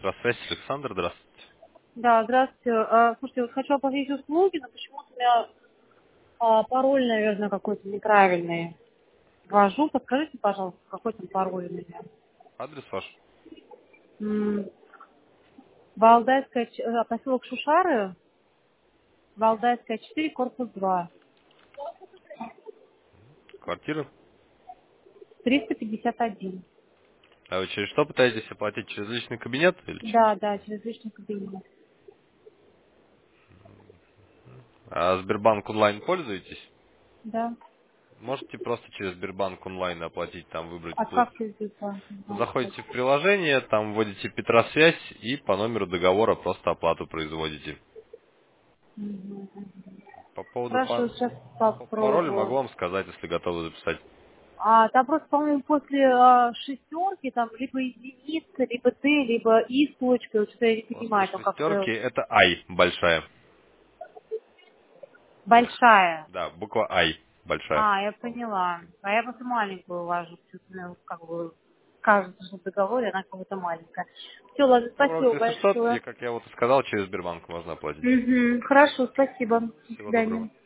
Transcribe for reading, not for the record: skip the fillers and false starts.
Электросвязь, Александр, здравствуйте. Да, здравствуйте. Слушайте, вот хочу оплатить услуги, но почему-то у меня пароль, наверное, какой-то неправильный ввожу. Подскажите, пожалуйста, какой там пароль у меня. Адрес ваш? М, Валдайская, поселок Шушары, Валдайская 4, корпус 2, Квартира? 351. А вы через что пытаетесь оплатить? Через личный кабинет или через? Да, да, через личный кабинет. А Сбербанк онлайн пользуетесь? Да. Можете просто через Сбербанк онлайн оплатить, там выбрать А платеж. как через банк? Заходите в приложение, там вводите Петросвязь и по номеру договора просто оплату производите. По поводу Хорошо, сейчас по паролю могу попробую. вам сказать, если готовы записать. Там просто, по-моему, после шестерки там либо единица, либо Т, либо И с точкой. Вот что я не После понимаю, там как-то шестерки это Ай большая. большая. Да, буква Ай большая. Я поняла. А я просто маленькую вожу. Что-то мне вот как бы кажется, что в договоре она как будто маленькая. Все, ладно, Ну, спасибо если что, и большое. как я вот и сказал, через Сбербанк можно оплатить. Хорошо, спасибо. До Всего доброго. свидания.